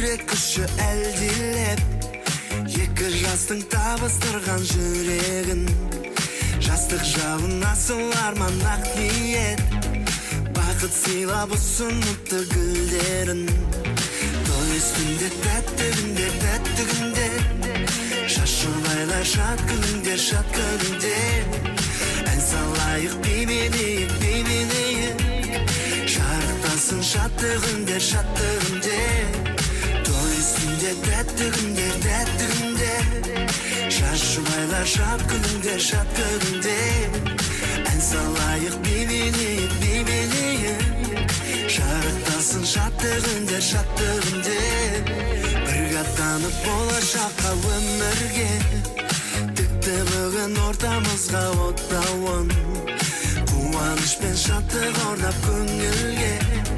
жүрек күші әлдилеп, екі жастың табыстырған жүрегін. Жастық жалын асыл арман ақ ниет, бақыт сыйлап ұсыныпты гүлдерін. Той үстінде тәтті күндер, тәтті күндер, шашылайлар шат күніңдер, шат күніңдер. Ән салайық бейбелейік, бейбелейік, шарықтасын шатты күндер, шатты күндер. Той үстінде тәтті күндер, тәтті күндер, шашылайлар шат күніңдер, шат күніңдер. Ән салайық бейбелейік, бейбелейік, шарықтасын шатты күндер, шатты күндер. Бірге аттанып болашаққа өмірге, тікті бүгін ортамызға оттауын. Қуаныш пен шаттық орнап көңілге,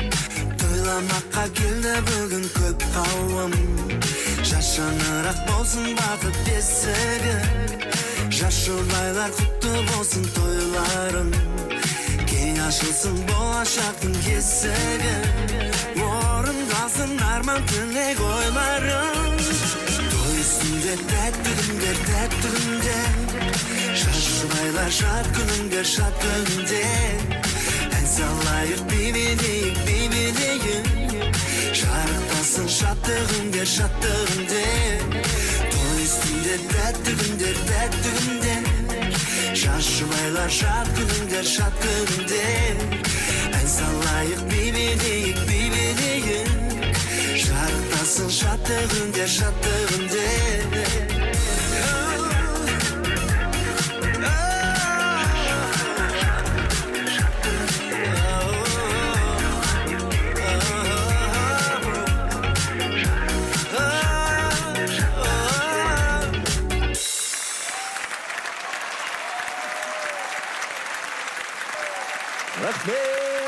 тойламаққа келді бүгін көп қауым. Жас шаңырақ болсын бақыт бесігі, жас жұбайлар құтты болсын тойларың. Кең ашылсын болашақтың есігі, орындалсын арман тілек ойларың. Той үстінде тәтті күндер, тәтті күндер, жас жұбайлар шат күніңдер, шат күніңдер. Ән салайық бейбелейік, бейбелейік, шарықтасын шатты күндер, шатты күндер. Той үстінде тәтті күндер, тәтті күндер, жас жұбайлар шат күніңдер, шат күніңдер. Ән салайық бейбелейік, бейбелейік, шарықтасын шатты күндер, шатты күндер. Рахмет.